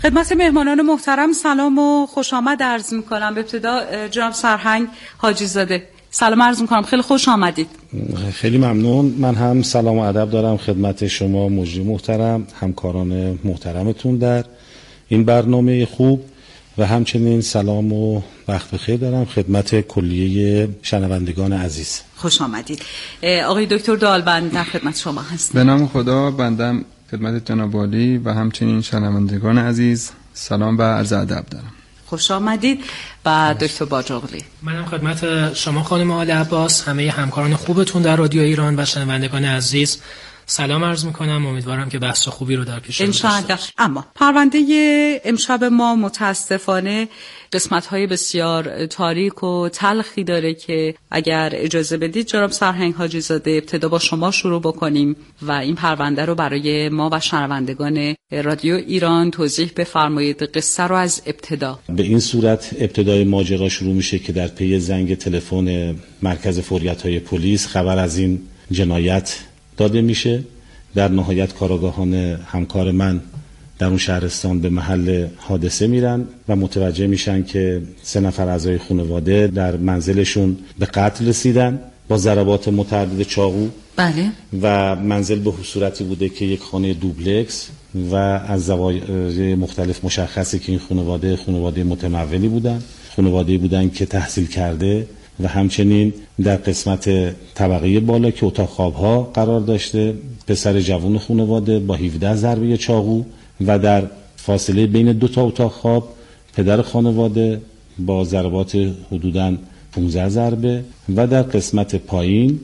خدمت مهمانان محترم سلام و خوش آمد عرض می‌کنم. به ابتدا جناب سرهنگ حاجی زاده سلام عرض می‌کنم، خیلی خوش آمدید. خیلی ممنون. من هم سلام و ادب دارم خدمت شما مجری محترم، همکاران محترمتون در این برنامه خوب و همچنین سلام و وقت بخیر دارم خدمت کلیه شنوندگان عزیز. خوش آمدید. آقای دکتر دالبند در خدمت شما هستم. به نام خدا، بندم خدمت جناب عالی و همچنین شنوندگان عزیز سلام و عرض ادب دارم. خوش آمدید. و دکتر باجاقلی منم خدمت شما خانم آل عباس، همه همکاران خوبتون در رادیو ایران و شنوندگان عزیز سلام عرض میکنم. امیدوارم که بحث خوبی رو در پیش داشته باشیم. اما پرونده امشب ما متاسفانه قسمت‌های بسیار تاریک و تلخی داره که اگر اجازه بدید جناب سرهنگ حاجی زاده ابتدا با شما شروع بکنیم و این پرونده رو برای ما و شنوندگان رادیو ایران توضیح بفرمایید. قصه رو از ابتدا. به این صورت ابتدای ماجرا شروع میشه که در پی زنگ تلفن مرکز فوریت‌های پلیس خبر از این جنایت داده میشه. در نهایت کارآگاهان همکار من در اون شهرستان به محل حادثه میرن و متوجه میشن که 3 نفر اعضای خانواده در منزلشون به قتل رسیدن با ضربات متعدد چاقو. بله. و منزل به صورتی بوده که یک خانه دوبلکس و از زوایای مختلف مشخصه که این خانواده متمولی بودن، خانواده بودن که تحصیل کرده و همچنین در قسمت طبقه بالا که اتاق خواب‌ها قرار داشته پسر جوان خانواده با 17 ضربه چاقو و در فاصله بین 2 تا اتاق خواب پدر خانواده با ضربات حدوداً 15 ضربه و در قسمت پایین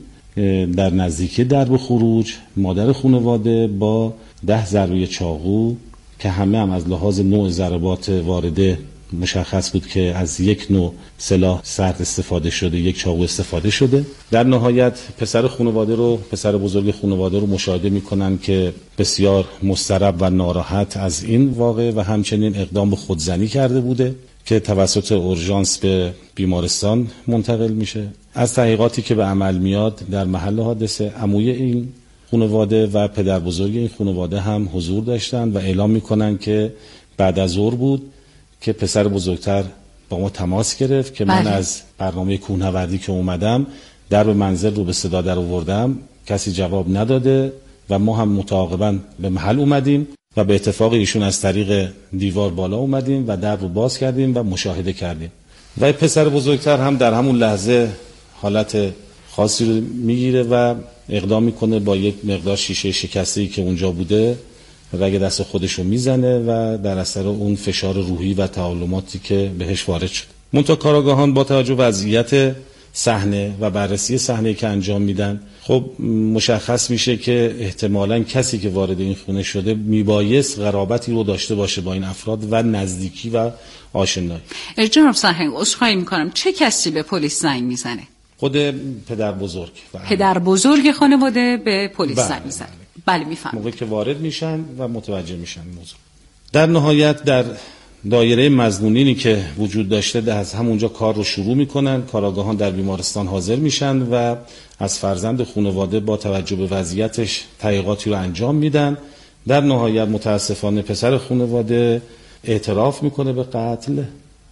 در نزدیکی درب خروج مادر خانواده با 10 ضربه چاقو که همه هم از لحاظ نوع ضربات وارده مشخص بود که از یک نوع سلاح سرد استفاده شده، یک چاقو استفاده شده. در نهایت پسر بزرگ خانواده رو مشاهده میکنن که بسیار مضطرب و ناراحت از این واقعه و همچنین اقدام به خودزنی کرده بوده که توسط اورژانس به بیمارستان منتقل میشه. از تحقیقاتی که به عمل میاد در محل حادثه عموی این خانواده و پدر بزرگ این خانواده هم حضور داشتن و اعلام میکنن که بعد از ظهر بود که پسر بزرگتر با ما تماس گرفت که من از برنامه کوهنوردی که اومدم در به منزل رو به صدا در آوردم، کسی جواب نداده و ما هم متعاقباً به محل اومدیم و به اتفاق ایشون از طریق دیوار بالا اومدیم و در رو باز کردیم و مشاهده کردیم و پسر بزرگتر هم در همون لحظه حالت خاصی رو میگیره و اقدام میکنه با یک مقدار شیشه شکسته‌ای که اونجا بوده رگ دست خودشو میزنه و در اثر اون فشار روحی و تعالماتی که بهش وارد شد. منتها کارآگاهان با توجه به وضعیت صحنه و بررسی صحنه که انجام میدن خب مشخص میشه که احتمالاً کسی که وارد این خونه شده میبایست قرابتی رو داشته باشه با این افراد و نزدیکی و آشنایی. جناب سرهنگ عذرخواهی میکنم، چه کسی به پلیس زنگ میزنه؟ خود پدر بزرگ خانواده به پلیس زنگ میزنه. بله میفهمم. موقعی که وارد میشن و متوجه میشن موضوع. در نهایت در دایره مظنونینی که وجود داشته از همونجا کار رو شروع میکنن. کارآگاهان در بیمارستان حاضر میشن و از فرزند خانواده با توجه به وضعیتش تحقیقاتی رو انجام میدن. در نهایت متاسفانه پسر خانواده اعتراف میکنه به قتل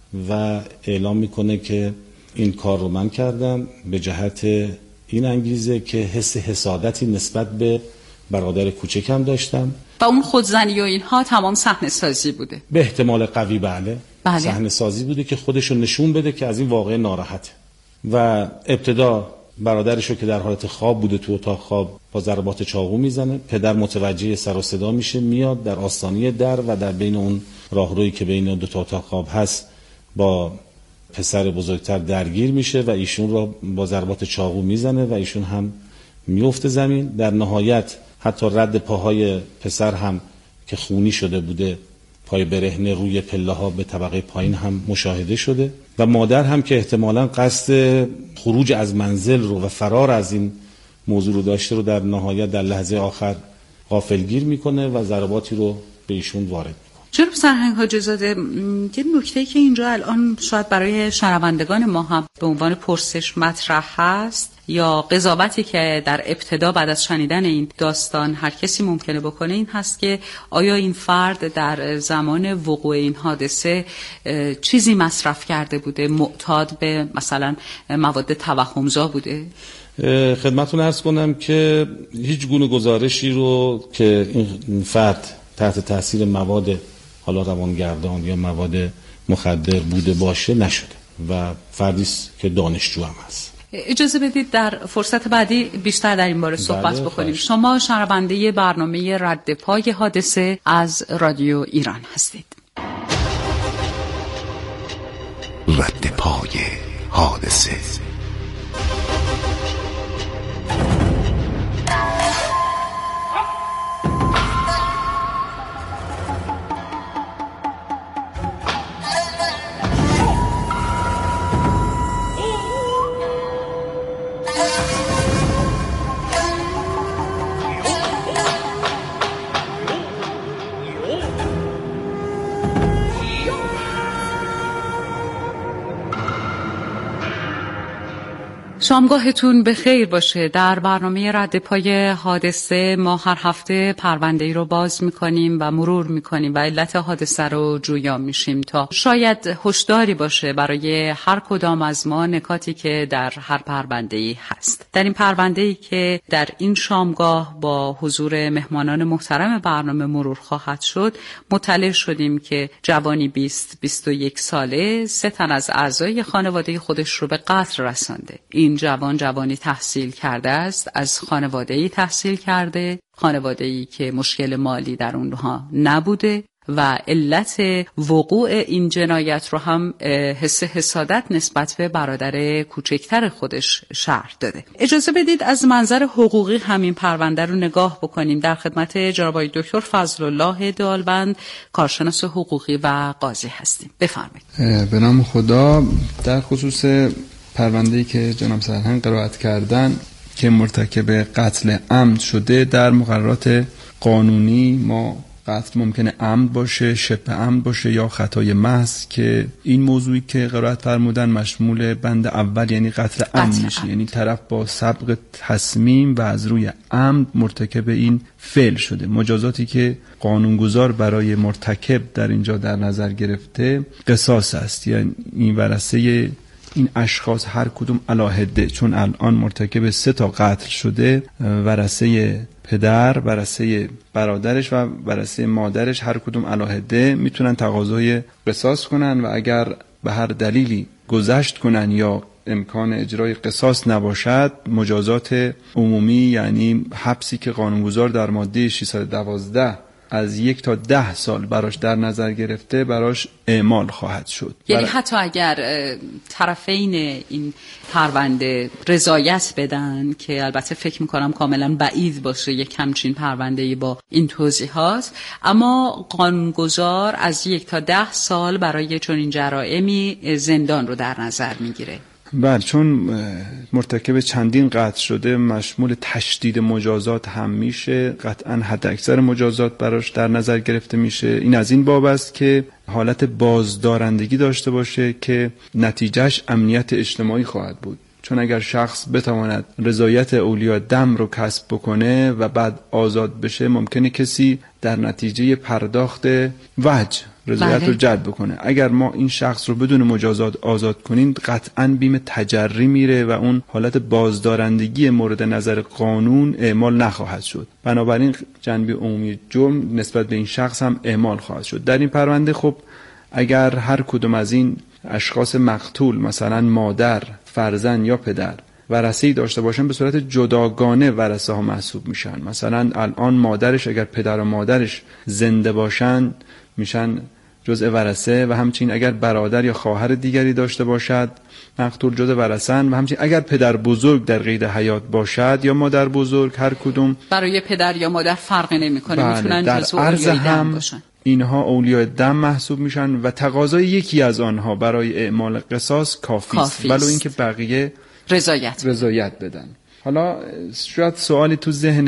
و اعلام میکنه که این کار رو من کردم به جهت این انگیزه که حس حسادتی نسبت به برادر کوچکم داشتم. و اون خودزنی و اینها تمام صحنه سازی بوده؟ به احتمال قوی بله. صحنه سازی بوده که خودشو نشون بده که از این واقعه ناراحته و ابتدا برادرشو که در حالت خواب بوده تو اتاق خواب با ضربات چاقو میزنه. پدر متوجه سر و صدا میشه، میاد در آستانه در و در بین اون راهرویی که بین دو تا اتاق خواب هست با پسر بزرگتر درگیر میشه و ایشون رو با ضربات چاقو میزنه و ایشون هم میفته زمین. در نهایت حتی رد پاهای پسر هم که خونی شده بوده، پای برهنه روی پله ها به طبقه پایین هم مشاهده شده و مادر هم که احتمالاً قصد خروج از منزل رو و فرار از این موضوع رو داشته رو در نهایت در لحظه آخر غافلگیر میکنه و ضرباتی رو به ایشون وارد میکنه. جناب سرهنگ حاجی‌زاده، یه نکته‌ای که اینجا الان شاید برای شنوندگان ما هم به عنوان پرسش مطرح هست یا قضاوتی که در ابتدا بعد از شنیدن این داستان هر کسی ممکنه بکنه این هست که آیا این فرد در زمان وقوع این حادثه چیزی مصرف کرده بوده، معتاد به مثلا مواد توهمزا بوده؟ خدمتتون عرض کنم که هیچ گونه گزارشی رو که این فرد تحت تاثیر مواد حالا روانگردان یا مواد مخدر بوده باشه نشده و فردی است که دانشجو هم هست. اجازه بدید در فرصت بعدی بیشتر در این باره صحبت بکنیم. شما شنونده برنامه رد پای حادثه از رادیو ایران هستید. رد پای حادثه. شامگاهتون به خیر باشه. در برنامه رد پای حادثه ما هر هفته پرونده‌ای رو باز می‌کنیم و مرور می‌کنیم و علت حادثه رو جویا میشیم تا شاید هشداری باشه برای هر کدام از ما نکاتی که در هر پرونده‌ای هست. در این پرونده‌ای که در این شامگاه با حضور مهمانان محترم برنامه مرور خواهد شد، مطلع شدیم که جوانی 21 ساله 3 تن از اعضای خانواده خودش رو به قتل رسانده. این جوانی تحصیل کرده است، از خانواده‌ای تحصیل کرده، خانواده‌ای که مشکل مالی در اونها نبوده و علت وقوع این جنایت رو هم حس حسادت نسبت به برادر کوچکتر خودش شرح داده. اجازه بدید از منظر حقوقی همین پرونده رو نگاه بکنیم. در خدمت جناب آقای دکتر فضل الله دالبند، کارشناس حقوقی و قاضی هستیم. بفرمایید. به نام خدا، در خصوص پرونده‌ای که جناب سرهنگ قرائت کردن که مرتکب قتل عمد شده، در مقررات قانونی ما قتل ممکنه عمد باشه، شبه عمد باشه یا خطای محض، که این موضوعی که قرائت فرمودن مشمول بند اول یعنی قتل عمد میشه، یعنی طرف با سبق تصمیم و از روی عمد مرتکب این فعل شده. مجازاتی که قانونگذار برای مرتکب در اینجا در نظر گرفته قصاص است، یعنی این ورثه این اشخاص هر کدوم علاهده، چون الان مرتکب 3 تا قتل شده، ورثه پدر، ورثه برادرش و ورثه مادرش هر کدوم علاهده میتونن تقاضای قصاص کنن و اگر به هر دلیلی گذشت کنن یا امکان اجرای قصاص نباشد، مجازات عمومی یعنی حبسی که قانونگذار در ماده 612 از 1 تا 10 سال براش در نظر گرفته براش اعمال خواهد شد. یعنی حتی اگر طرفین این پرونده رضایت بدن، که البته فکر میکنم کاملا بعید باشه یک همچین پرونده‌ای با این توضیحات، اما قانونگذار از 1 تا 10 سال برای چنین جرائمی زندان رو در نظر میگیره. بله، چون مرتکب چندین قتل شده مشمول تشدید مجازات هم میشه، قطعا حد اکثر مجازات براش در نظر گرفته میشه. این از این باب است که حالت بازدارندگی داشته باشه که نتیجهش امنیت اجتماعی خواهد بود، چون اگر شخص بتواند رضایت اولیاء دم رو کسب بکنه و بعد آزاد بشه، ممکنه کسی در نتیجه پرداخت وجه رضایت رو جلب بکنه. اگر ما این شخص رو بدون مجازات آزاد کنیم، قطعاً بیم تجری میره و اون حالت بازدارندگی مورد نظر قانون اعمال نخواهد شد. بنابراین جنبه عمومی جرم نسبت به این شخص هم اعمال خواهد شد. در این پرونده خب اگر هر کدوم از این اشخاص مقتول، مثلا مادر، فرزند یا پدر، ورثه‌ای داشته باشن، به صورت جداگانه ورثه ها محسوب میشن. مثلا الان مادرش، اگر پدر و مادرش زنده باشن، میشن جزء ورثه و همچنین اگر برادر یا خواهر دیگری داشته باشد مقتول جزء ورثه‌اند و همچنین اگر پدر بزرگ در قید حیات باشد یا مادر بزرگ، هر کدوم برای پدر یا مادر فرقی نمی‌کنه، میتونن جزء اولیای دم باشن. اینها اولیای دم محسوب میشن و تقاضای یکی از آنها برای اعمال قصاص کافی است، ولو اینکه بقیه رضایت بدن. حالا شاید سوالی تو ذهن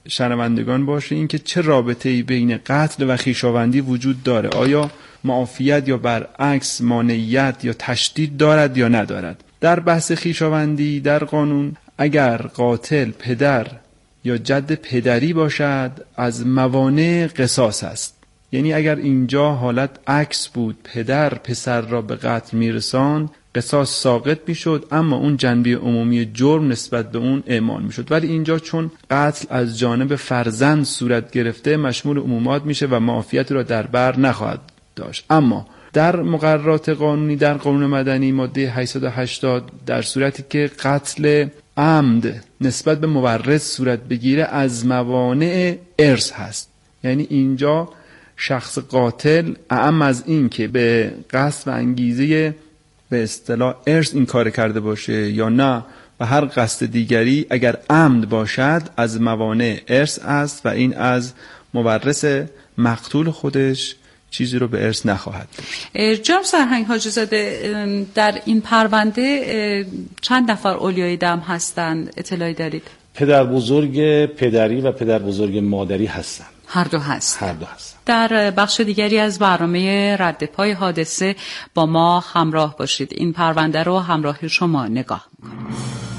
شنوندگان باشه این که چه رابطه‌ای بین قتل و خویشاوندی وجود داره. آیا معافیت یا برعکس مانعیت یا تشدید دارد یا ندارد؟ در بحث خویشاوندی در قانون اگر قاتل پدر یا جد پدری باشد از موانع قصاص است. یعنی اگر اینجا حالت عکس بود، پدر پسر را به قتل میرساند، قصاص ساقط میشد، اما اون جنبه عمومی جرم نسبت به اون اعمال میشد. ولی اینجا چون قتل از جانب فرزند صورت گرفته مشمول عمومات میشه و معافیت را در بر نخواهد داشت. اما در مقررات قانونی در قانون مدنی ماده 880 در صورتی که قتل عمد نسبت به مورث صورت بگیره از موانع ارث هست. یعنی اینجا شخص قاتل اعم از این که به قصد و انگیزه به اصطلاح ارث این کار کرده باشه یا نه و هر قصد دیگری اگر عمد باشد از موانع ارث است و این از مورث مقتول خودش چیزی رو به ارث نخواهد داشت. جناب سرهنگ حاجی زاده، در این پرونده چند نفر اولیای دم هستند اطلاعی دارید؟ پدر بزرگ پدری و پدر بزرگ مادری هستند. هر دو هست. در بخش دیگری از برنامه رد پای حادثه با ما همراه باشید. این پرونده رو همراه شما نگاه می‌کنیم.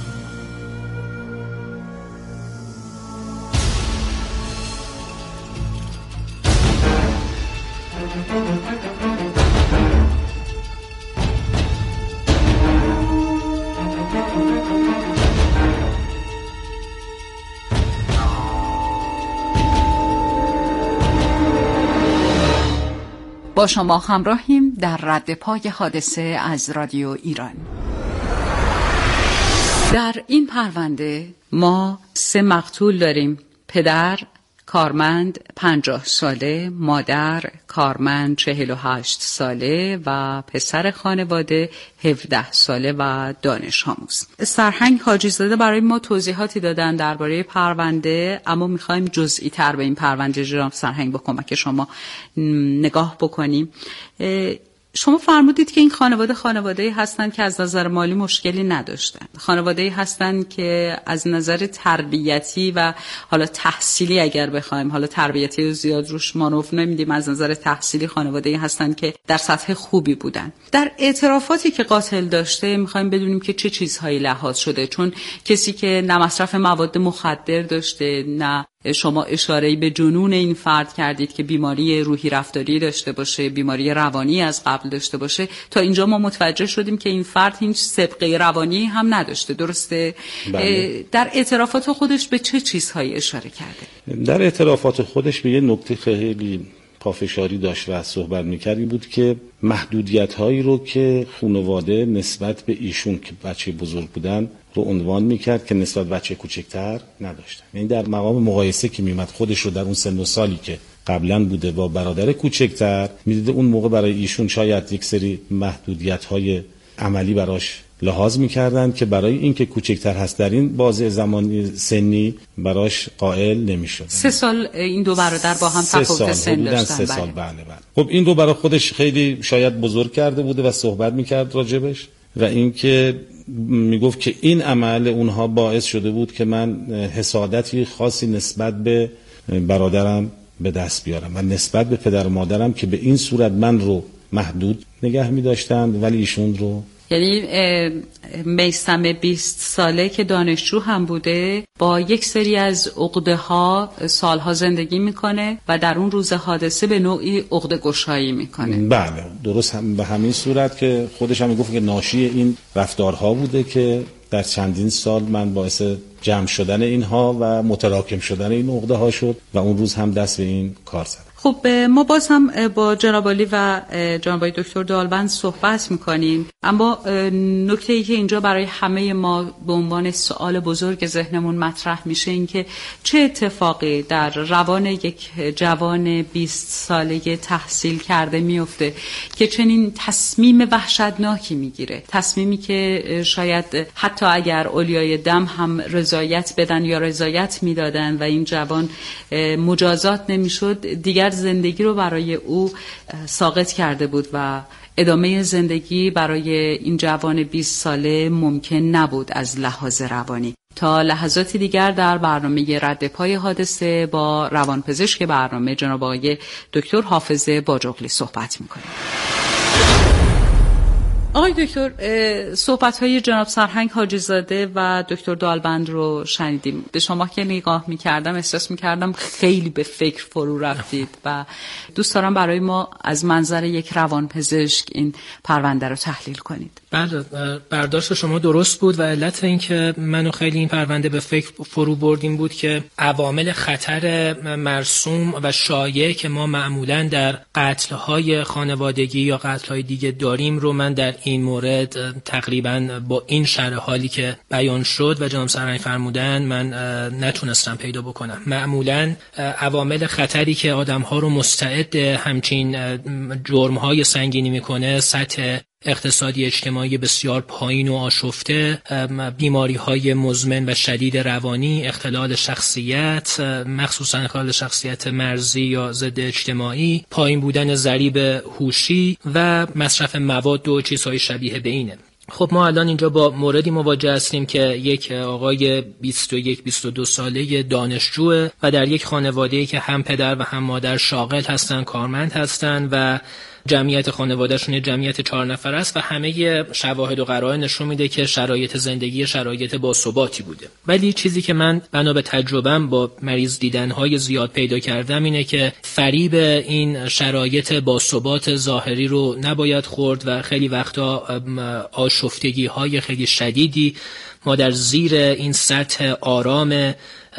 با شما همراهیم در رد پای حادثه از رادیو ایران. در این پرونده ما 3 مقتول داریم: پدر کارمند 50 ساله، مادر کارمند 48 ساله و پسر خانواده 17 ساله و دانش آموز. سرهنگ حاجی زاده برای ما توضیحاتی دادن درباره پرونده، اما میخوایم جزئی تر به این پرونده جناب سرهنگ با کمک شما نگاه بکنیم. شما فرمودید که این خانواده‌ای هستند که از نظر مالی مشکلی نداشتن، خانواده‌ای هستند که از نظر تربیتی و حالا تحصیلی اگر بخوایم، حالا تربیتی رو زیاد روش مانور نمیدیم، از نظر تحصیلی خانواده‌ای هستند که در سطح خوبی بودن. در اعترافاتی که قاتل داشته می‌خوایم بدونیم که چه چیزهایی لحاظ شده، چون کسی که نه مصرف مواد مخدر داشته، نه شما اشاره‌ای به جنون این فرد کردید که بیماری روحی رفتاری داشته باشه، بیماری روانی از قبل داشته باشه، تا اینجا ما متوجه شدیم که این فرد هیچ سابقه روانی هم نداشته، درسته؟ بله. در اعترافات خودش به چه چیزهایی اشاره کرده؟ در اعترافات خودش به یه نکته خیلی پافشاری داشت و صحبت می‌کردی بود که محدودیت‌هایی رو که خانواده نسبت به ایشون که بچه بزرگ بودن رو عنوان می‌کرد که نسبت بچه کوچکتر نداشتن. یعنی در مقام مقایسه که می‌اومد خودش رو در اون سن و سالی که قبلا بوده با برادر کوچکتر می‌دیده، اون موقع برای ایشون شاید یک سری محدودیت‌های عملی براش لحاظ می‌کردن که برای اینکه کوچکتر هست در این بازه زمانی سنی براش قائل نمی‌شد. 3 سال این دو برادر با هم تفاوت سن داشتن. 3 سال بله. خب این دو برای خودش خیلی شاید بزرگ کرده بوده و صحبت می‌کرد راجبش و اینکه میگفت که این عمل اونها باعث شده بود که من حسادتی خاصی نسبت به برادرم به دست بیارم و نسبت به پدر و مادرم که به این صورت من رو محدود نگه می‌داشتند ولی ایشون رو. یعنی میثم 20 ساله که دانشجو هم بوده با یک سری از عقده‌ها سالها زندگی میکنه و در اون روز حادثه به نوعی عقده گشایی میکنه. بله درست، به همین صورت که خودش هم میگفت که ناشی این رفتارها بوده که در چندین سال من باعث جمع شدن اینها و متراکم شدن این عقده ها شد و اون روز هم دست به این کار زد. خب ما باز هم با جناب عالی و جناب دکتر دالبند صحبت میکنیم، اما نکته‌ای که اینجا برای همه ما به عنوان سوال بزرگ ذهنمون مطرح میشه این که چه اتفاقی در روان یک جوان 20 ساله تحصیل کرده میفته که چنین تصمیم وحشتناکی میگیره، تصمیمی که شاید حتی اگر اولیای دم هم رضایت بدن یا رضایت میدادن و این جوان مجازات نمیشد، دیگر زندگی رو برای او ساقط کرده بود و ادامه زندگی برای این جوان 20 ساله ممکن نبود از لحاظ روانی. تا لحظاتی دیگر در برنامه رد پای حادثه با روانپزشک برنامه جناب آقای دکتر حافظ باجوقلی صحبت می‌کنیم. آقای دکتر، صحبت‌های جناب سرهنگ حاجی زاده و دکتر دالبند رو شنیدیم. به شما که نگاه می‌کردم احساس می‌کردم خیلی به فکر فرو رفتید و دوست دارم برای ما از منظر یک روانپزشک این پرونده رو تحلیل کنید. بله، برداشت شما درست بود و علت این که منو خیلی این پرونده به فکر فرو بردیم بود که عوامل خطر مرسوم و شایع که ما معمولاً در قتل‌های خانوادگی یا قتل‌های دیگه داریم رو من در این مورد تقریباً با این شرح حالی که بیان شد و جناب سرهنگ فرمودن من نتونستم پیدا بکنم. معمولاً عوامل خطری که آدم‌ها رو مستعد همچین جرم‌های سنگینی می‌کنه سطح اقتصادی اجتماعی بسیار پایین و آشفته، بیماری‌های مزمن و شدید روانی، اختلال شخصیت، مخصوصاً اختلال شخصیت مرزی یا ضد اجتماعی، پایین بودن ضریب هوشی و مصرف مواد و چیزهای شبیه به اینه. خب ما الان اینجا با موردی مواجه هستیم که یک آقای 21-22 ساله دانشجوه و در یک خانواده‌ای که هم پدر و هم مادر شاغل هستن، کارمند هستن و جمعیت خانواده‌شون جمعیت 4 نفر است و همه شواهد و قرائن نشون میده که شرایط زندگی شرایط باثباتی بوده. ولی چیزی که من بنا به تجربه‌ام با مریض دیدن‌های زیاد پیدا کردم اینه که فریب این شرایط باثبات ظاهری رو نباید خورد و خیلی وقتا آشفتگی‌های خیلی شدیدی ما در زیر این سطح آرام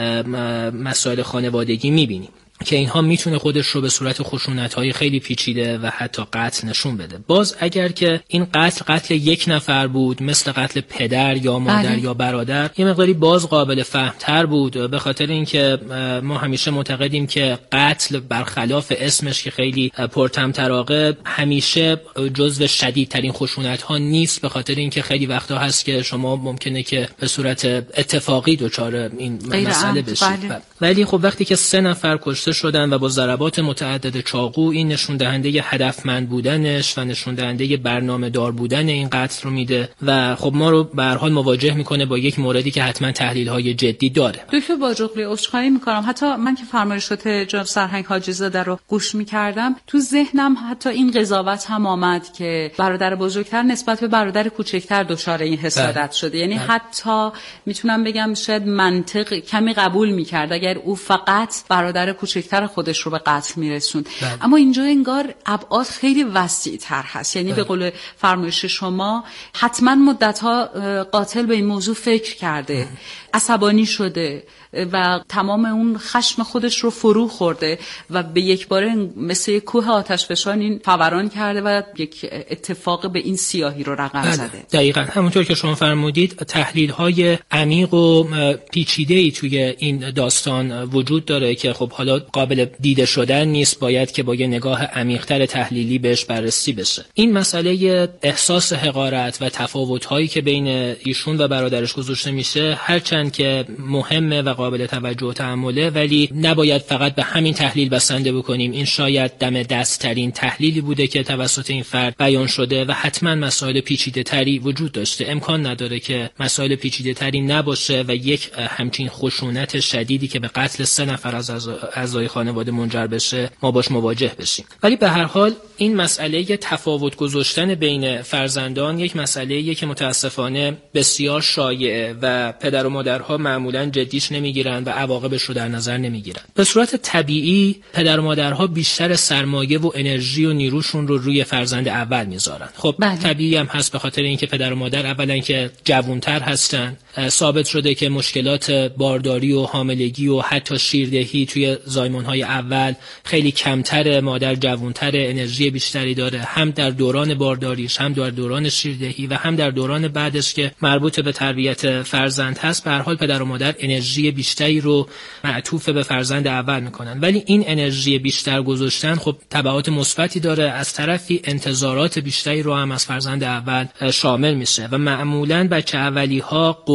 مسائل خانوادگی می‌بینیم که اینها میتونه خودش رو به صورت خشونت‌های خیلی پیچیده و حتی قتل نشون بده. باز اگر که این قتل یک نفر بود مثل قتل پدر یا مادر یا برادر یه مقداری باز قابل فهم‌تر بود، به خاطر اینکه ما همیشه معتقدیم که قتل برخلاف اسمش که خیلی پرطمطراقه همیشه جزو شدیدترین خشونت‌ها نیست، به خاطر اینکه خیلی وقتا هست که شما ممکنه که به صورت اتفاقی دچار این مسئله بشید. ولی خب وقتی که 3 نفر کشته شدن و با ضربات متعدد چاقو، این نشون دهنده هدفمند بودنش و نشون دهنده برنامه دار بودن این قتل رو میده و خب ما رو به هر حال مواجه میکنه با یک موردی که حتما تحلیل های جدی داره. دکتر باجوقلی، عذرخواهی میکنم، حتی من که فرمایشات جناب سرهنگ حاجی زاده رو گوش میکردم تو ذهنم حتی این قضاوت هم آمد که برادر بزرگتر نسبت به برادر کوچکتر دچار این حسادت شده. یعنی حتی میتونم بگم شاید منطق کمی قبول میکرد اگر او فقط برادر کوچکتر خودش رو به قتل میرسوند. اما اینجا انگار ابعاد خیلی وسیع‌تر هست. یعنی به قول فرمایش شما حتما مدت‌ها قاتل به این موضوع فکر کرده، عصبانی شده و تمام اون خشم خودش رو فرو خورده و به یک باره مثل کوه آتشفشان این فوران کرده و یک اتفاق به این سیاهی رو رقم زده. دقیقاً همونطور که شما فرمودید تحلیل‌های عمیق و پیچیده‌ای توی این داستان وجود داره که خب حالا قابل دیده شدن نیست، باید که با یه نگاه عمیق‌تر تحلیلی بهش بررسی بشه. این مسئله احساس حقارت و تفاوت‌هایی که بین ایشون و برادرش گذاشته میشه هرچند که مهمه و قابل توجه و تأمله، ولی نباید فقط به همین تحلیل بسنده بکنیم. این شاید دم دست‌ترین تحلیلی بوده که توسط این فرد بیان شده و حتما مسائل پیچیده‌تری وجود داشته. امکان نداره که مسائل پیچیده‌تری نباشه و یک همچین خشونت شدیدی که به قتل 3 نفر از اعضای خانواده منجر بشه ما باش مواجه بشیم. ولی به هر حال این مسئله تفاوت گذاشتن بین فرزندان یک مسئله‌ایه که متاسفانه بسیار شایعه و پدر و مادرها معمولاً جدیش نمیگیرن و عواقبش رو در نظر نمیگیرن. به صورت طبیعی پدر و مادرها بیشتر سرمایه و انرژی و نیروشون رو روی فرزند اول میذارن. خب طبیعی هم هست، به خاطر اینکه پدر و مادر اولا که جوانتر هستن، ثابت شده که مشکلات بارداری و حاملگی و حتی شیردهی توی زایمان‌های اول خیلی کمتره، مادر جوانتر، انرژی بیشتری داره، هم در دوران بارداریش، هم در دوران شیردهی و هم در دوران بعدش که مربوط به تربیت فرزند هست. به هر حال پدر و مادر انرژی بیشتری رو معطوف به فرزند اول میکنن، ولی این انرژی بیشتر گذاشتن خب تبعات مثبتی داره، از طرفی انتظارات بیشتری رو هم از فرزند اول شامل میشه و معمولاً بچه اولی‌ها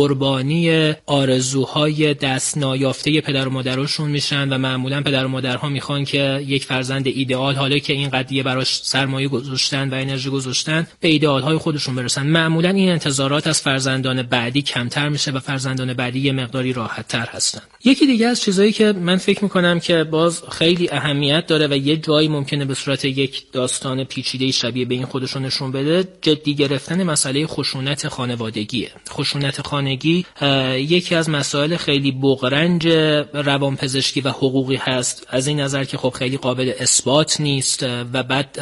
قربانی آرزوهای دست نایافته پدر و مادرشون میشن و معمولا پدر و مادرها میخوان که یک فرزند ایدئال، حالا که این قضیه براش سرمایه گذاشتن و انرژی گذاشتن، به ایدئالهای خودشون برسن. معمولا این انتظارات از فرزندان بعدی کمتر میشه و فرزندان بعدی یه مقداری راحت‌تر هستن. یکی دیگه از چیزایی که من فکر میکنم که باز خیلی اهمیت داره و یه جایی ممکنه به صورت یک داستان پیچیده شبیه به این خودشون نشون بده، جدی گرفتن مسئله خشونت خانوادگیه. خشونت خانگی یکی از مسائل خیلی بغرنج روانپزشکی و حقوقی هست، از این نظر که خب خیلی قابل اثبات نیست و بعد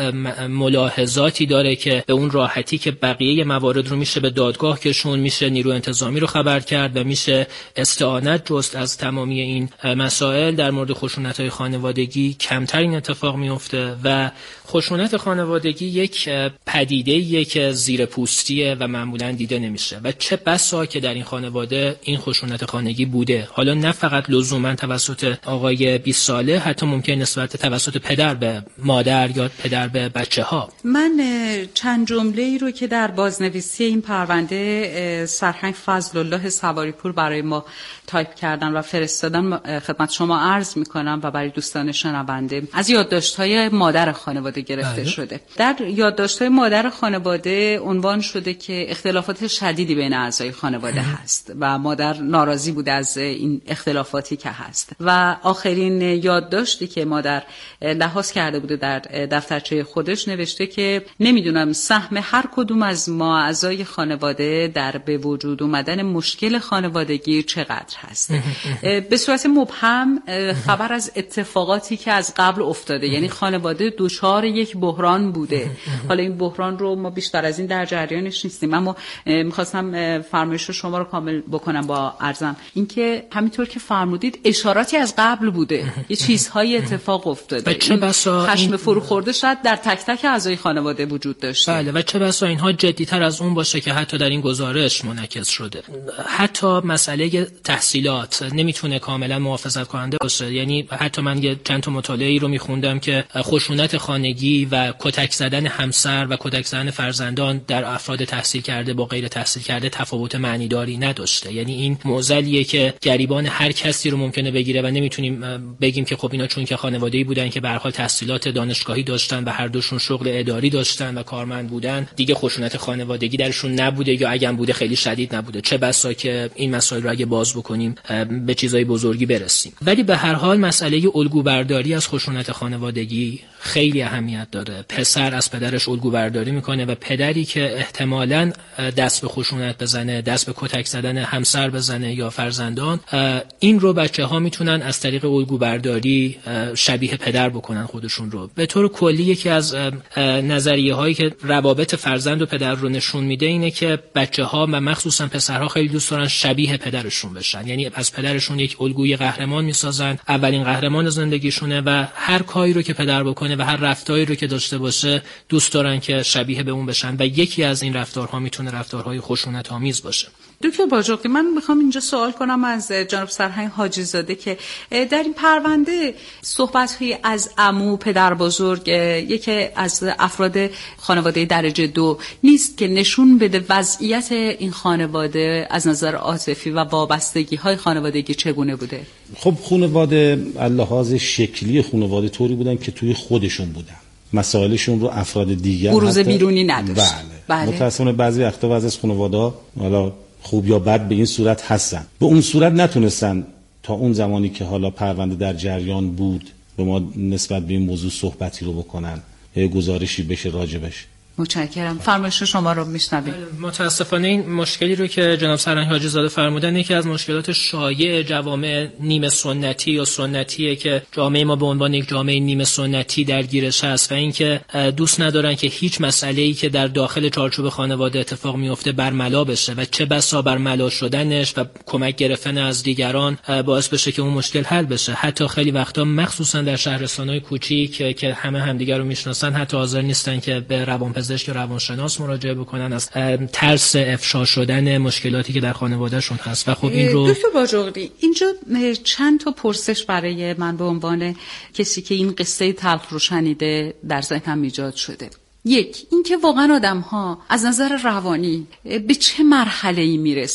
ملاحظاتی داره که به اون راحتی که بقیه موارد رو میشه به دادگاه کشون، میشه نیرو انتظامی رو خبر کرد و میشه استعانت جست از تمامی این مسائل. در مورد خشونت‌های خانوادگی کمتر این اتفاق میفته و خشونت خانوادگی یک پدیده‌ایه که زیر پوستیه و معمولاً دیده نمیشه و چه بسا که در این خانواده این خشونت خانگی بوده، حالا نه فقط لزوما توسط آقای 20 ساله، حتی ممکن نسبت توسط پدر به مادر یا پدر به بچه‌ها. من چند جمله‌ای رو که در بازنویسی این پرونده سرهنگ فضل الله سواریپور برای ما تایپ کردن و فرستادن خدمت شما عرض می‌کنم و برای دوستان شنونده. از یادداشت‌های مادر خانواده گرفته شده. در یادداشت‌های مادر خانواده عنوان شده که اختلافات شدیدی بین اعضای خانواده هست و مادر ناراضی بود از این اختلافاتی که هست و آخرین یادداشتی که مادر لحاظ کرده بوده در دفترچه خودش نوشته که نمیدونم سهم هر کدوم از ما اعضای خانواده در به وجود اومدن مشکل خانوادگی چقدر هست. به صورت مبهم خبر از اتفاقاتی که از قبل افتاده، یعنی خانواده دچار یک بحران بوده. حالا این بحران رو ما بیشتر از این در جریانش نیستیم، اما میخواستم فرمایش شما رو کامل بکنم با عرضم اینکه همینطور که فرمودید اشاراتی از قبل بوده، یه چیزهای اتفاق افتاده. چه بسا خشم فروخورده شاید در تک تک اعضای خانواده وجود داشته. بله، و چه بسا اینها جدی‌تر از اون باشه که حتی در این گزارش منعکس شده. حتی مسئله تحصیلات نمیتونه کاملا محافظت کننده باشه. یعنی حتی من یه چند تا مطالعه‌ای رو میخوندم که خشونت خانگی و کتک زدن همسر و کتک زدن فرزندان در افراد تحصیل کرده با غیر تحصیل کرده تفاوت معنیداری نداشته. یعنی این معضلیه که گریبان هر کسی رو ممکنه بگیره و نمیتونیم بگیم که خب اینا چون که خانواده‌ای بودن که به هر حال تحصیلات دانشگاهی داشتن و هر دوشون شغل اداری داشتن و کارمند بودن، دیگه خشونت خانوادگی درشون نبوده یا اگه بوده خیلی شدید نبوده. چه بسا که این مسائل رو اگه باز بکنیم به چیزای بزرگی برسیم. ولی به هر حال مسئله الگوبرداری از خشونت خانوادگی خیلی اهمیت داره. پسر از پدرش الگوبرداری میکنه و پدری که احتمالاً دست به خشونت بزنه، دست به کتک زدن همسر بزنه یا فرزندان، این رو بچه‌ها میتونن از طریق الگوبرداری شبیه پدر بکنن خودشون رو. به طور کلی یکی از نظریه‌هایی که روابط فرزند و پدر رو نشون میده اینه که بچه‌ها و مخصوصا پسرها خیلی دوست دارن شبیه پدرشون بشن، یعنی از پدرشون یک الگوی قهرمان میسازن، اولین قهرمان زندگیشونه و هر کاری رو که پدر بکنه و هر رفتاری رو که داشته باشه دوست دارن که شبیه به اون بشن و یکی از این رفتارها میتونه رفتارهای خشونت آمیز باشه. دکتر باجوقی، من میخوام اینجا سوال کنم از جناب سرهنگ حاجی زاده که در این پرونده صحبت‌هایی از عمو، پدر بزرگ، یکی از افراد خانواده درجه 2 نیست که نشون بده وضعیت این خانواده از نظر عاطفی و وابستگی‌های خانوادگی چگونه بوده؟ خب خانواده اللحاظ شکلی خانواده طوری بودن که توی خودشون بودن، مسائلشون رو افراد دیگر بروز بیرونی نداشت. بله. متأسفانه بعضی وقتا بعضی از خانواده‌ها حالا خوب یا بد به این صورت هستن، به اون صورت نتونستن تا اون زمانی که حالا پرونده در جریان بود به ما نسبت به این موضوع صحبتی رو بکنن، گزارشی بشه راجبش. متشکرم. فرمایش شما رو میشنویم. متاسفانه این مشکلی رو که جناب سرهنگ حاجی زاده فرمودن یکی از مشکلات شایع جوامع نیمه سنتی یا سنتیه که جامعه ما به عنوان یک جامعه نیمه سنتی درگیرش هست و اینکه دوست ندارن که هیچ مسئله‌ای که در داخل چارچوب خانواده اتفاق میفته برملا بشه و چه بسا برملا شدنش و کمک گرفتن از دیگران باعث بشه که اون مشکل حل بشه. حتی خیلی وقتا مخصوصا در شهرستان‌های کوچیک که همه همدیگر رو میشناسن حتی حاضر نیستن که به روانپزشک که روانشناس مراجعه بکنن از ترس افشا شدن مشکلاتی که در خانوادهشون هست. و خب این رو دکتر باجوقی، اینجا چند تا پرسش برای من به عنوان کسی که این قصه تلخ رو شنیده در ذهنم ایجاد شده. یک، اینکه واقعا آدم‌ها از نظر روانی به چه مرحله‌ای میرسن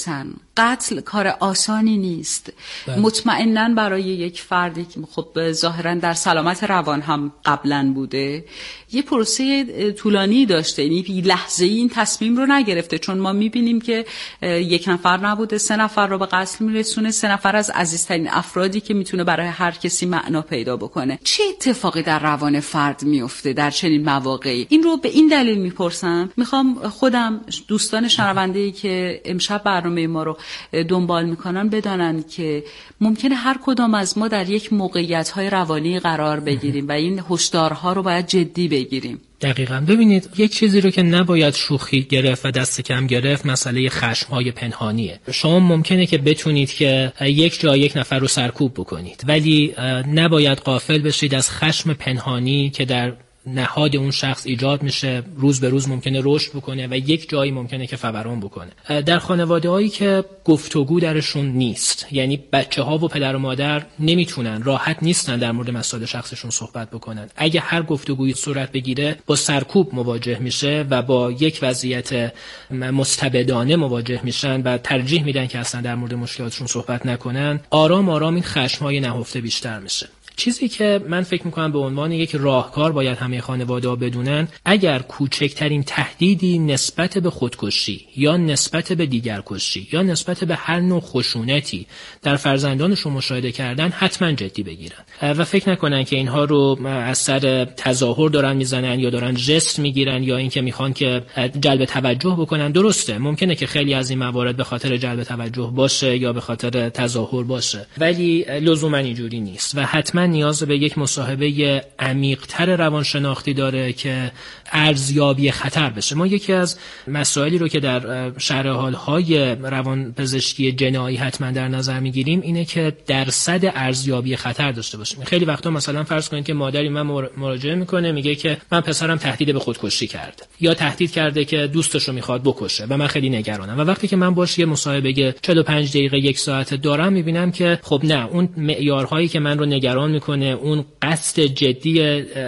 قتل کار آسانی نیست. مطمئناً برای یک فردی که خب ظاهراً در سلامت روان هم قبلاً بوده یه پروسه طولانی داشته، یعنی لحظه‌ای این تصمیم رو نگرفته، چون ما می‌بینیم که یک نفر نبوده 3 نفر رو به قتل میرسونه، 3 نفر از عزیزترین افرادی که میتونه برای هر کسی معنا پیدا بکنه. چه اتفاقی در روان فرد میفته در چنین مواقعی؟ این رو به این دلیل میپرسم، میخوام خودم دوستان شنونده‌ای که امشب برنامه ما رو دنبال میکنن بدانن که ممکنه هر کدام از ما در یک موقعیت‌های روانی قرار بگیریم و این هشدارها رو باید جدی بگیریم. دقیقاً. ببینید یک چیزی رو که نباید شوخی گرفت و دست کم گرفت مسئله خشم‌های پنهانیه. شما ممکنه که بتونید که یک جا یک نفر رو سرکوب بکنید، ولی نباید غافل بشید از خشم پنهانی که در نهاد اون شخص ایجاد میشه، روز به روز ممکنه رشد بکنه و یک جایی ممکنه که فوران بکنه. در خانواده‌هایی که گفتگو درشون نیست، یعنی بچه‌ها و پدر و مادر نمیتونن، راحت نیستن در مورد مسائل شخصشون صحبت بکنن، اگه هر گفتگویی صورت بگیره با سرکوب مواجه میشه و با یک وضعیت مستبدانه مواجه میشن و ترجیح میدن که اصلا در مورد مشکلاتشون صحبت نکنن، آرام آرام این خشم‌های نهفته بیشتر میشه. چیزی که من فکر میکنم به عنوان یک راهکار باید همه خانواده‌ها بدونن، اگر کوچکترین تهدیدی نسبت به خودکشی یا نسبت به دیگرکشی یا نسبت به هر نوع خشونتی در فرزندانشون مشاهده کردن، حتما جدی بگیرن و فکر نکنن که اینها رو از سر تظاهر دارن میزنن یا دارن ژست میگیرن یا اینکه میخوان که جلب توجه بکنن. درسته ممکنه که خیلی از این موارد به خاطر جلب توجه باشه یا به خاطر تظاهر باشه، ولی لزوما اینجوری نیست و حتما نیاز به یک مصاحبه عمیق‌تر روانشناختی داره که ارزیابی خطر بشه. ما یکی از مسائلی رو که در شرح حال‌های روانپزشکی جنایی حتما در نظر می‌گیریم اینه که درصد ارزیابی خطر داشته باشیم. خیلی وقتا مثلا فرض کنید که مادری من مراجعه میکنه میگه که من پسرم تهدید به خودکشی کرده یا تهدید کرده که دوستش رو میخواد بکشه و من خیلی نگرانم، و وقتی که من باهاش یه مصاحبه 45 دقیقه 1 ساعت دارم میبینم که خب نه، اون معیارهایی که من رو نگران میکنه، اون قصد جدی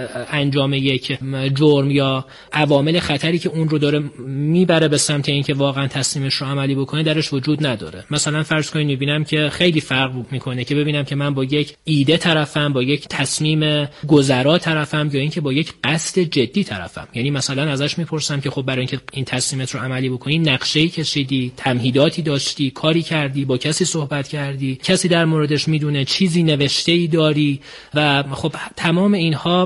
انجام یک جرم یا عوامل خطری که اون رو داره میبره به سمت اینکه واقعا تصمیمش رو عملی بکنه درش وجود نداره. مثلا فرض کنید میبینم که خیلی فرق میکنه که ببینم که من با یک ایده طرفم، با یک تصمیم گذرا طرفم یا اینکه با یک قصد جدی طرفم. یعنی مثلا ازش میپرسم که خب برای اینکه این تصمیمت رو عملی بکنی نقشه‌ای کشیدی، تمهیداتی داشتی، کاری کردی، با کسی صحبت کردی، کسی در موردش میدونه، چیزی نوشته‌ای داری، و خب تمام اینها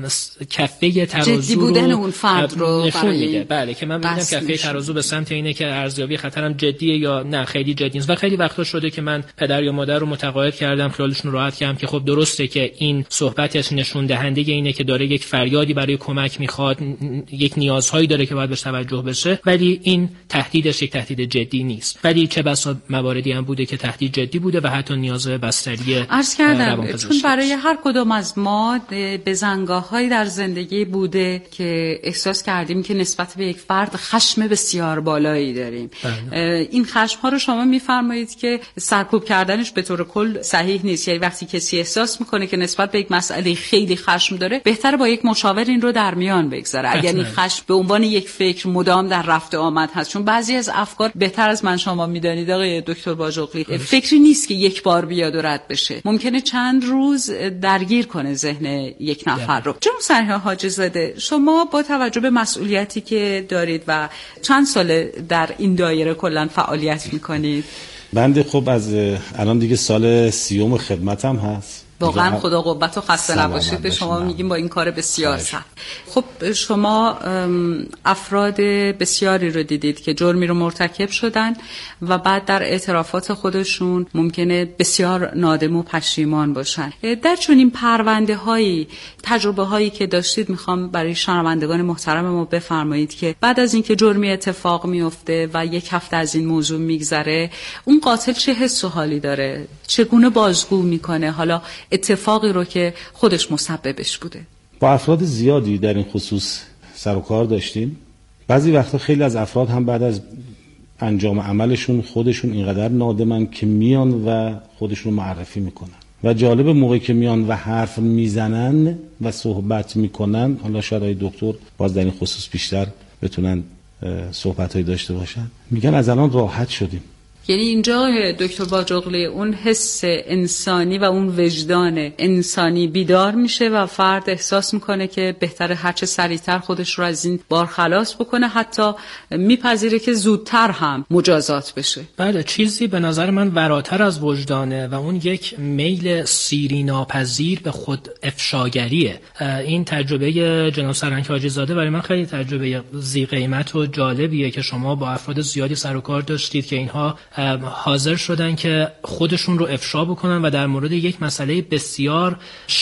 کفه ترازو جدی بودن اون فرد رو نشون میده. بله که من میگم کفه ترازو به سمت اینه که ارزیابی خطرم جدیه یا نه خیلی جدی نیست. و خیلی وقتا شده که من پدر یا مادر رو متقاعد کردم، خیالشون رو راحت کردم که خب درسته که این صحبتش نشون دهنده اینه که داره یک فریادی برای کمک میخواد، یک نیازهایی داره که باید بهش توجه بشه، ولی این تهدیدش یک تهدید جدی نیست. ولی چه بسا مواردی هم بوده که تهدید جدی بوده و حتی نیاز به بستری عرض کردم، چون برای هر کدوم از ما به زنگاه‌هایی در زندگی بوده که احساس کردیم که نسبت به یک فرد خشم بسیار بالایی داریم. این خشم‌ها رو شما می‌فرمایید که سرکوب کردنش به طور کل صحیح نیست. یعنی وقتی کسی احساس می‌کنه که نسبت به یک مسئله خیلی خشم داره، بهتره با یک مشاور این رو در میان بگذاره. اگر این خشم به عنوان یک فکر مدام در رفت و آمد هست، چون بعضی از افکار بهتر از من شما می‌دانید آقای دکتر باجوقی، فکری نیست که یک بار بیاد و رد بشه، ممکنه چند روز درگیر کنه ذهن یک نفر رو. جناب سرهنگ حاجی زاده، شما با توجه به مسئولیتی که دارید و چند سال در این دایره کلا فعالیت میکنید؟ بنده خب از الان دیگه سال 30 خدمتم هست. واقعا خدا قوت و خسته نباشید به شما میگیم با این کار بسیار سخت. خب شما افراد بسیاری رو دیدید که جرمی رو مرتکب شدن و بعد در اعترافات خودشون ممکنه بسیار نادم و پشیمان باشن. در چنین پرونده هایی، تجربه هایی که داشتید، میخوام برای شنوندگان محترم ما بفرمایید که بعد از اینکه جرمی اتفاق میفته و 1 هفته از این موضوع میگذره، اون قاتل چه حس و حالی داره؟ چگونه بازگو میکنه حالا اتفاقی رو که خودش مسببش بوده؟ با افراد زیادی در این خصوص سر و کار داشتیم. بعضی وقتا خیلی از افراد هم بعد از انجام عملشون خودشون اینقدر نادمن که میان و خودشون رو معرفی میکنن و جالب موقعی که میان و حرف میزنن و صحبت میکنن، حالا شاید های دکتر باز در این خصوص بیشتر بتونن صحبتایی داشته باشن، میگن از الان راحت شدیم. یعنی اینجا دکتر باجوقلی اون حس انسانی و اون وجدان انسانی بیدار میشه و فرد احساس میکنه که بهتره هرچه سریعتر خودش رو از این بار خلاص بکنه، حتی میپذیره که زودتر هم مجازات بشه. بله، چیزی به نظر من وراتر از وجدانه و اون یک میل سیری ناپذیر به خود افشاگریه. این تجربه جناب سرهنگ حاجی زاده برای من خیلی تجربه ذی قیمت و جالبیه که شما با افراد زیادی سر و کار داشتید که اینها حاضر شدن که خودشون رو افشا بکنن و در مورد یک مسئله بسیار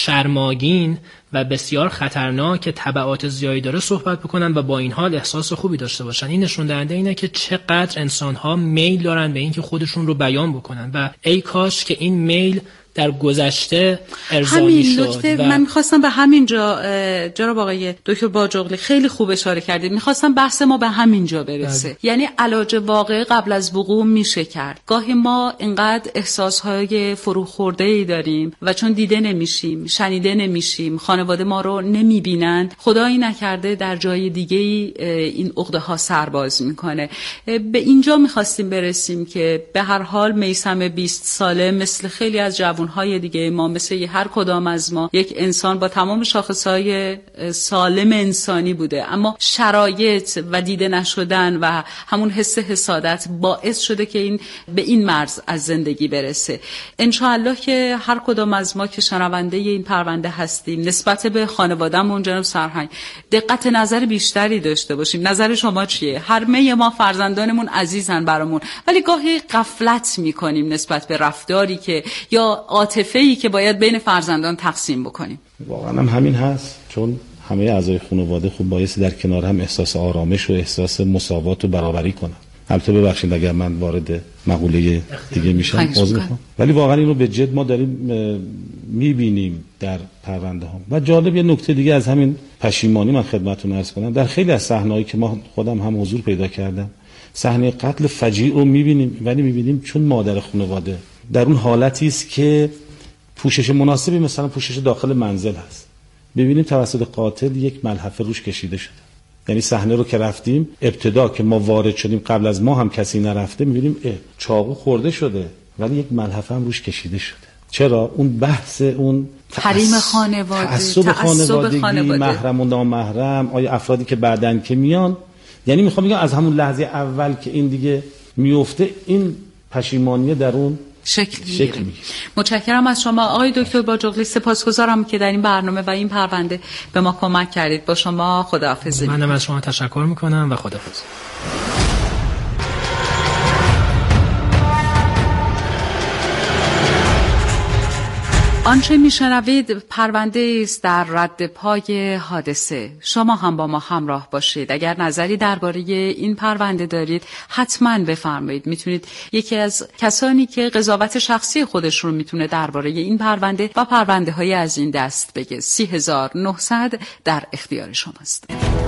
شرماگین و بسیار خطرناک که تبعات زیادی داره صحبت بکنن و با این حال احساس خوبی داشته باشن. این نشون دهنده اینه که چقدر انسان‌ها میل دارن به اینکه خودشون رو بیان بکنن و ای کاش که این میل در گذشته ارضایی شد. من میخواستم به همینجا جناب آقای دکتر باجوقلی خیلی خوب اشاره کردید، میخواستم بحث ما به همینجا برسه. یعنی علاج واقعی قبل از وقوع میشه کرد. گاهی ما اینقدر احساسهای فروخورده‌ای داریم و چون دیده نمیشیم، شنیده نمیشیم، خانواده ما رو نمیبینن، خدایی نکرده در جای دیگه این عقده ها سرباز میکنه. به اینجا میخواستیم برسیم که به هر حال میثم 20 ساله مثل خیلی از های دیگه ما، مثل هر کدام از ما، یک انسان با تمام شاخصهای سالم انسانی بوده، اما شرایط و دیده نشدن و همون حس حسادت باعث شده که این به این مرز از زندگی برسه. انشاءالله که هر کدام از ما که شنونده این پرونده هستیم نسبت به خانواده‌مون جناب سرهنگ دقت نظر بیشتری داشته باشیم. نظر شما چیه؟ همه ما فرزندانمون عزیزن برامون، ولی گاهی غفلت میکنیم نسبت به رفتاری که یا عاطفه‌ای که باید بین فرزندان تقسیم بکنیم. واقعا هم همین هست، چون همه اعضای خانواده خوب بایستی در کنار هم احساس آرامش و احساس مساوات و برابری کنن. البته ببخشید اگر من وارد مقوله دیگه میشم عذر میخوام، ولی واقعا اینو به جد ما داریم میبینیم در پرونده ها. و جالب یه نکته دیگه از همین پشیمانی من خدمتتون عرض کنم، در خیلی از صحنه‌هایی که ما خودم هم حضور پیدا کردم صحنه قتل فجیع رو میبینیم، ولی میبینیم چون مادر خانواده در اون حالتی است که پوشش مناسبی مثلا پوشش داخل منزل هست، ببینیم توسط قاتل یک ملحفه روش کشیده شده. یعنی صحنه رو که رفتیم ابتدا که ما وارد شدیم قبل از ما هم کسی نرفته، میبینیم چاقو خورده شده ولی یک ملحفه هم روش کشیده شده. چرا؟ اون بحث اون حریم خانواده، تعصب خانوادگی، محرم و نامحرم، آیا افرادی که بعدن که میان، یعنی میخوام بگم از همون لحظه اول که این دیگه میفته این پشیمانی در اون شکل میگیره. متشکرم از شما آقای دکتر باجوقلی، سپاسگزارم که در این برنامه و این پرونده به ما کمک کردید. با شما خداحافظی. منم از شما تشکر میکنم و خداحافظ. آنچه میشنوید پرونده است در رد پای حادثه. شما هم با ما همراه باشید. اگر نظری درباره این پرونده دارید حتما بفرمایید. میتونید یکی از کسانی که قضاوت شخصی خودش رو میتونه درباره این پرونده و پرونده های از این دست بگه. 3900 در اختیار شماست.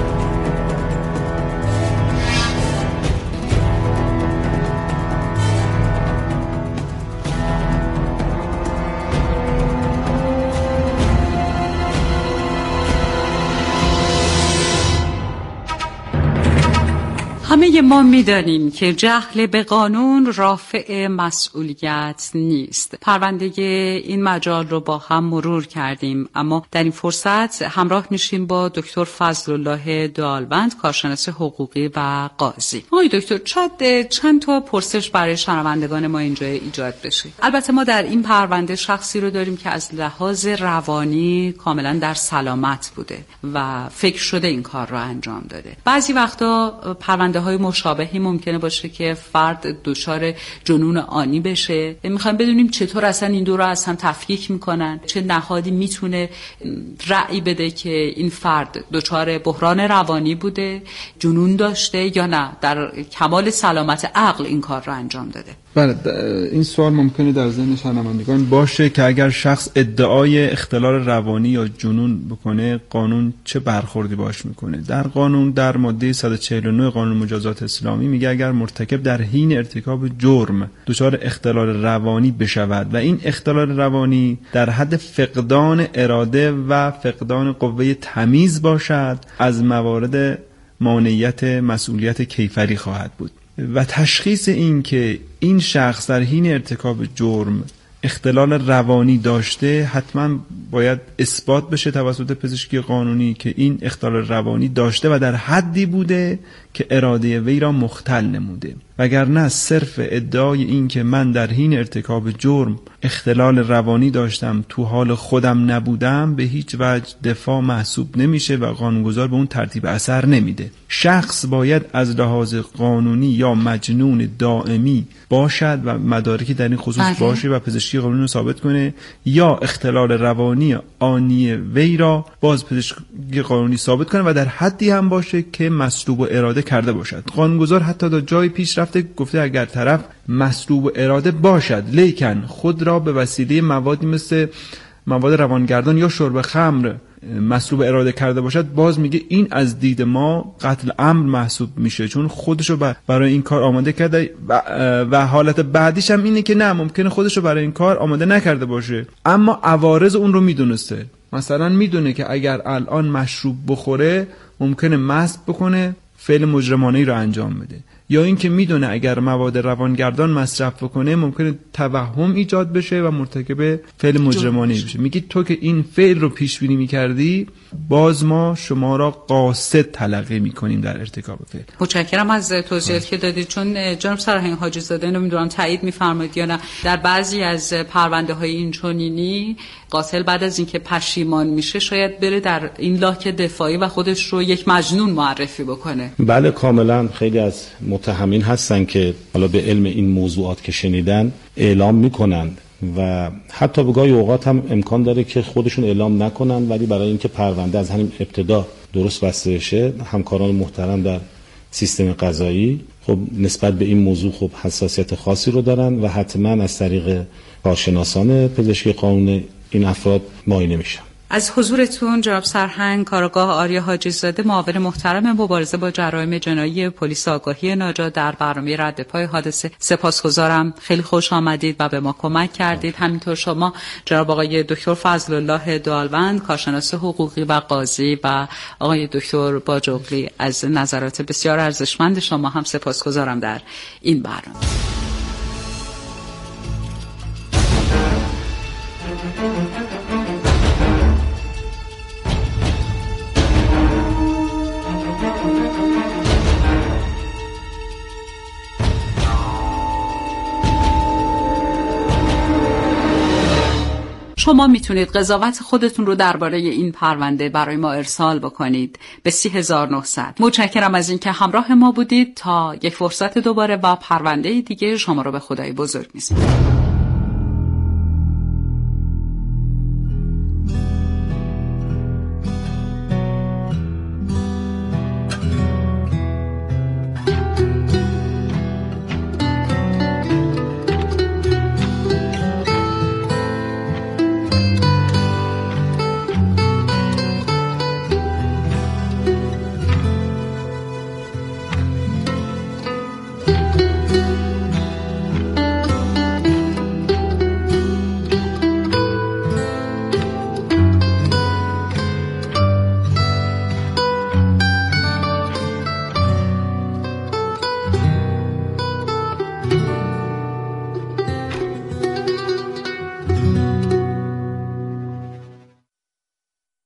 همه ما می‌دانیم که جهل به قانون رافع مسئولیت نیست. پرونده این مجال رو با هم مرور کردیم، اما در این فرصت همراه میشیم با دکتر فضل الله دالبند، کارشناس حقوقی و قاضی. آقای دکتر، چند تا پرسش برای شنوندگان ما اینجا ایجاد بشه. البته ما در این پرونده شخصی رو داریم که از لحاظ روانی کاملا در سلامت بوده و فکر شده این کار رو انجام داده. بعضی وقتا پرونده های مشابهی ممکنه باشه که فرد دچار جنون آنی بشه. میخوایم بدونیم چطور اصلا این دو رو از هم تفکیک میکنن، چه نهادی میتونه رأی بده که این فرد دچار بحران روانی بوده، جنون داشته یا نه در کمال سلامت عقل این کار رو انجام داده. بله، این سوال ممکنه در ذهن شنوندگان باشه که اگر شخص ادعای اختلال روانی یا جنون بکنه قانون چه برخوردی باش میکنه. در قانون در ماده 149 قانون مجازات اسلامی میگه اگر مرتکب در حین ارتکاب جرم دچار اختلال روانی بشود و این اختلال روانی در حد فقدان اراده و فقدان قوه تمیز باشد، از موارد مانعیت مسئولیت کیفری خواهد بود. و تشخیص این که این شخص در حین ارتکاب جرم اختلال روانی داشته حتما باید اثبات بشه توسط پزشکی قانونی که این اختلال روانی داشته و در حدی بوده که اراده وی را مختل نموده، وگرنه صرف ادعای این که من در حین ارتکاب جرم اختلال روانی داشتم تو حال خودم نبودم به هیچ وجه دفاع محسوب نمیشه و قانونگذار به اون ترتیب اثر نمیده. شخص باید از لحاظ قانونی یا مجنون دائمی باشد و مدارکی در این خصوص باشه و پزشکی قانونی رو ثابت کنه، یا اختلال روانی آنی وی را باز پزشکی قانونی ثابت کنه و در حدی هم باشه که مسلوب اراده کرده باشد. قانونگذار حتی تا جای پیش رفته گفته اگر طرف مسلوب اراده باشد لیکن خود را به وسیله موادی مثل مواد روانگردان یا شرب خمر مسلوب اراده کرده باشد، باز میگه این از دید ما قتل عمد محسوب میشه چون خودشو برای این کار آماده کرده و حالت بعدیش هم اینه که نه ممکنه خودشو برای این کار آماده نکرده باشه اما عوارض اون رو میدونسته. مثلا میدونه که اگر الان مشروب بخوره ممکنه مست بکنه فعل مجرمانه‌ای رو انجام بده، یا اینکه میدونه اگر مواد روانگردان مصرف بکنه ممکنه توهم ایجاد بشه و مرتکب فعل مجرمانه‌ای بشه. میگی تو که این فعل رو پیش بینی می‌کردی باز ما شما را قاصد تلقی می‌کنیم در ارتکاب فعل. متشکرم از توضیحاتی که دادید. چون جناب سرهنگ حاجی زاده نمیدونم تایید می‌فرمایید یا نه، در بعضی از پرونده‌های اینچنینی قاتل بعد از اینکه پشیمان میشه شاید بره در این لاک دفاعی و خودش رو یک مجنون معرفی بکنه. بله کاملا. خیلی از متهمین هستن که حالا به علم این موضوعات که شنیدن اعلام میکنند و حتی به گاهی اوقات هم امکان داره که خودشون اعلام نکنن، ولی برای اینکه پرونده از همین ابتدا درست بسته بشه همکاران محترم در سیستم قضایی خب نسبت به این موضوع خب حساسیت خاصی رو دارن و حتما از طریق کارشناسان پزشکی قانونی این افراد معاینه میشن. از حضورتون جناب سرهنگ کارآگاه آریا حاجی زاده، معاون محترم مبارزه با جرایم جنایی پلیس آگاهی ناجا، در برنامه رد پای حادثه سپاسگزارم. خیلی خوش آمدید و به ما کمک کردید. همینطور شما جناب آقای دکتر فضل الله دالوند، کارشناس حقوقی و قاضی، و آقای دکتر باجوقلی، از نظرات بسیار ارزشمند شما هم سپاسگزارم در این برنامه. شما میتونید قضاوت خودتون رو درباره این پرونده برای ما ارسال بکنید به 30900. متشکرم از اینکه همراه ما بودید. تا یک فرصت دوباره و پرونده دیگه شما رو به خدای بزرگ می‌سپارم.